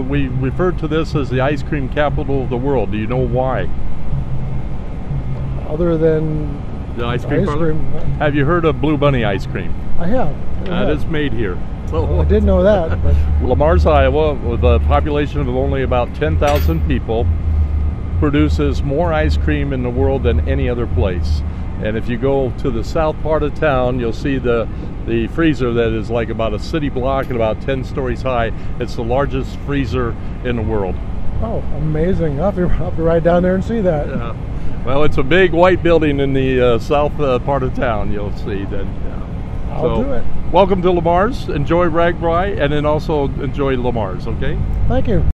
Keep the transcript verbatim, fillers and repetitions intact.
we refer to this as the ice cream capital of the world. Do you know why? Other than The ice cream ice parlor? cream, Have you heard of Blue Bunny ice cream? I have. I That have. is made here. So I did know that, but Lamar's, Iowa, with a population of only about ten thousand people, produces more ice cream in the world than any other place. And if you go to the south part of town, you'll see the the freezer that is like about a city block and about ten stories high. It's the largest freezer in the world. oh, amazing! I'll have, to, I'll have to ride down there and see that. Yeah. Well, it's a big white building in the uh, south uh, part of town. You'll see that. Yeah. I'll So, do it. Welcome to Lamar's. Enjoy RAGBRAI, and then also enjoy Lamar's. Okay. Thank you.